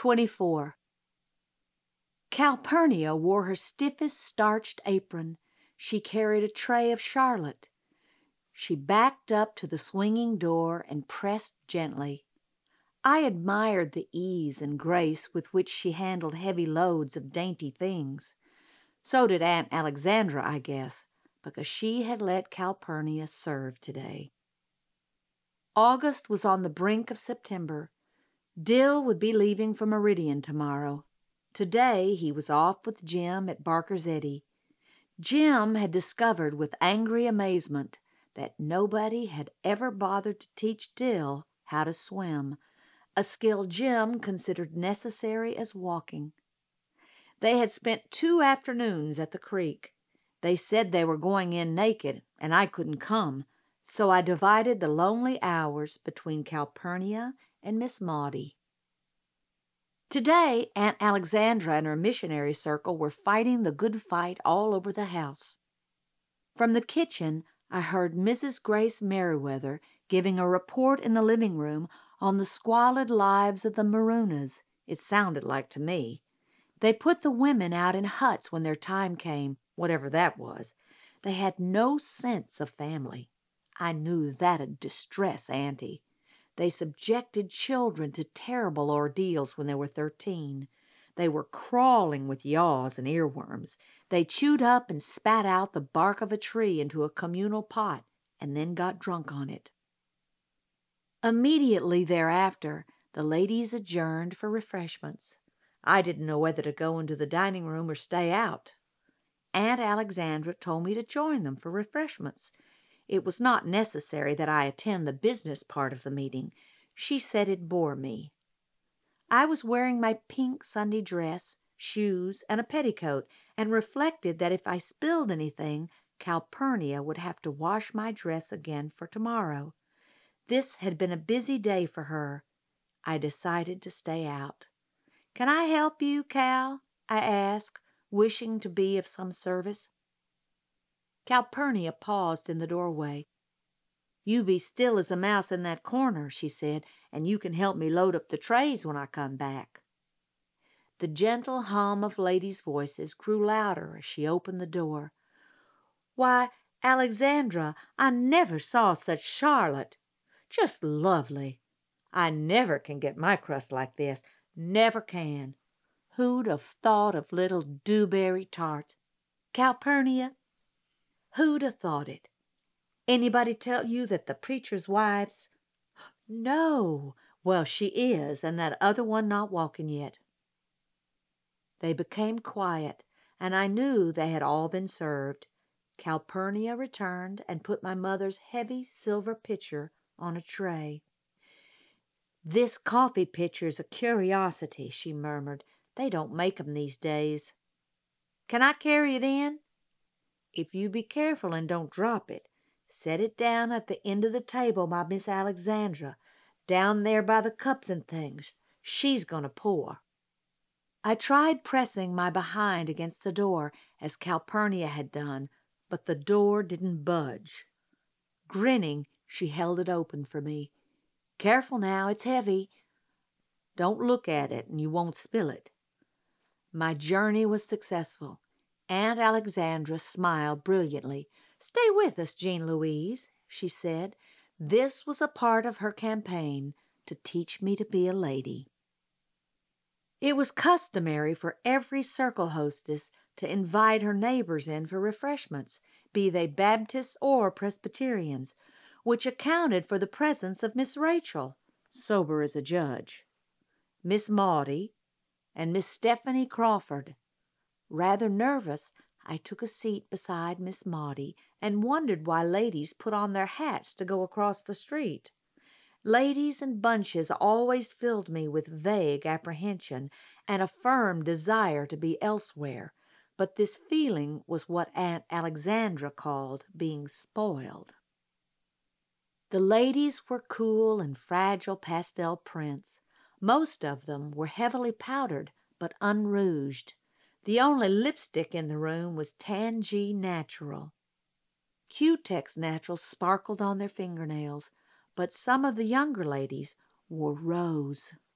24. Calpurnia wore her stiffest starched apron. She carried a tray of Charlotte. She backed up to the swinging door and pressed gently. I admired the ease and grace with which she handled heavy loads of dainty things. So did Aunt Alexandra, I guess, because she had let Calpurnia serve today. August was on the brink of September. Dill would be leaving for Meridian tomorrow. Today he was off with Jim at Barker's Eddy. Jim had discovered with angry amazement that nobody had ever bothered to teach Dill how to swim, a skill Jim considered necessary as walking. They had spent 2 afternoons at the creek. They said they were going in naked, and I couldn't come, so I divided the lonely hours between Calpurnia and Miss Maudie. Today, Aunt Alexandra and her missionary circle were fighting the good fight all over the house. From the kitchen, I heard Mrs. Grace Merriweather giving a report in the living room on the squalid lives of the Maroonahs, it sounded like to me. They put the women out in huts when their time came, whatever that was. They had no sense of family. I knew that'd distress Auntie. They subjected children to terrible ordeals when they were 13. They were crawling with yaws and earworms. They chewed up and spat out the bark of a tree into a communal pot and then got drunk on it. Immediately thereafter, the ladies adjourned for refreshments. I didn't know whether to go into the dining room or stay out. Aunt Alexandra told me to join them for refreshments. It was not necessary that I attend the business part of the meeting. She said it bore me. I was wearing my pink Sunday dress, shoes, and a petticoat, and reflected that if I spilled anything, Calpurnia would have to wash my dress again for tomorrow. This had been a busy day for her. I decided to stay out. "Can I help you, Cal?" I asked, wishing to be of some service. Calpurnia paused in the doorway. "You be still as a mouse in that corner," she said, "and you can help me load up the trays when I come back." The gentle hum of ladies' voices grew louder as she opened the door. "Why, Alexandra, I never saw such Charlotte. Just lovely. I never can get my crust like this. Never can. Who'd have thought of little dewberry tarts? Calpurnia, who'd have thought it? Anybody tell you that the preacher's wife's—" "No. Well, she is, and that other one not walking yet." They became quiet, and I knew they had all been served. Calpurnia returned and put my mother's heavy silver pitcher on a tray. "This coffee pitcher's a curiosity," she murmured. "They don't make 'em these days." "Can I carry it in?" "If you be careful and don't drop it. Set it down at the end of the table by Miss Alexandra, down there by the cups and things. She's going to pour." I tried pressing my behind against the door, as Calpurnia had done, but the door didn't budge. Grinning, she held it open for me. "Careful now, it's heavy. Don't look at it and you won't spill it." My journey was successful. Aunt Alexandra smiled brilliantly. "Stay with us, Jean Louise," she said. This was a part of her campaign to teach me to be a lady. It was customary for every circle hostess to invite her neighbors in for refreshments, be they Baptists or Presbyterians, which accounted for the presence of Miss Rachel, sober as a judge, Miss Maudie, and Miss Stephanie Crawford. Rather nervous, I took a seat beside Miss Maudie and wondered why ladies put on their hats to go across the street. Ladies and bunches always filled me with vague apprehension and a firm desire to be elsewhere, but this feeling was what Aunt Alexandra called being spoiled. The ladies were cool and fragile pastel prints. Most of them were heavily powdered but unrouged. The only lipstick in the room was Tangy Natural. Cutex Natural sparkled on their fingernails, but some of the younger ladies wore rose.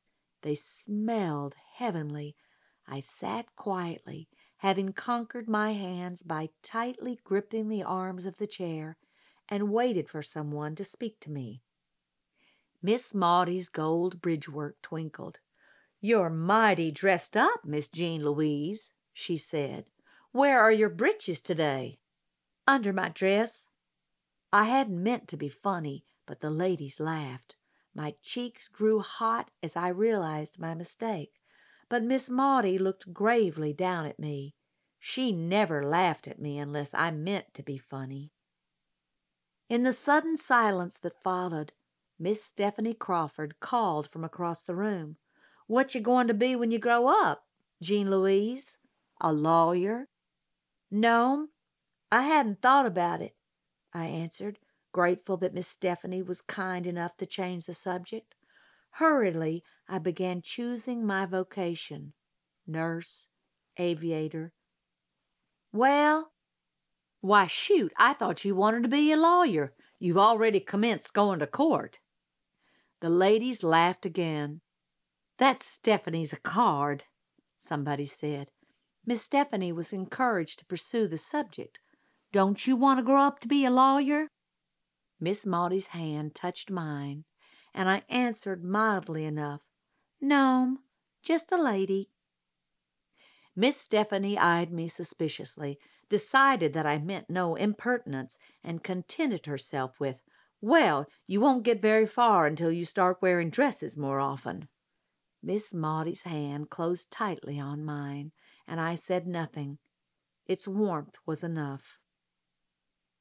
They smelled heavenly. I sat quietly, having conquered my hands by tightly gripping the arms of the chair, and waited for someone to speak to me. Miss Maudie's gold bridgework twinkled. "You're mighty dressed up, Miss Jean Louise," she said. "Where are your breeches today?" "Under my dress." I hadn't meant to be funny, but the ladies laughed. My cheeks grew hot as I realized my mistake, but Miss Maudie looked gravely down at me. She never laughed at me unless I meant to be funny. In the sudden silence that followed, Miss Stephanie Crawford called from across the room. "What you going to be when you grow up, Jean Louise? A lawyer?" "No, I hadn't thought about it," I answered, grateful that Miss Stephanie was kind enough to change the subject. Hurriedly, I began choosing my vocation. Nurse, aviator. "Well, why, shoot, I thought you wanted to be a lawyer. You've already commenced going to court." The ladies laughed again. "That's Stephanie's a card," somebody said. Miss Stephanie was encouraged to pursue the subject. "Don't you want to grow up to be a lawyer?" Miss Maudie's hand touched mine, and I answered mildly enough, "No'm, just a lady." Miss Stephanie eyed me suspiciously, decided that I meant no impertinence, and contented herself with, "Well, you won't get very far until you start wearing dresses more often." Miss Maudie's hand closed tightly on mine, and I said nothing. Its warmth was enough.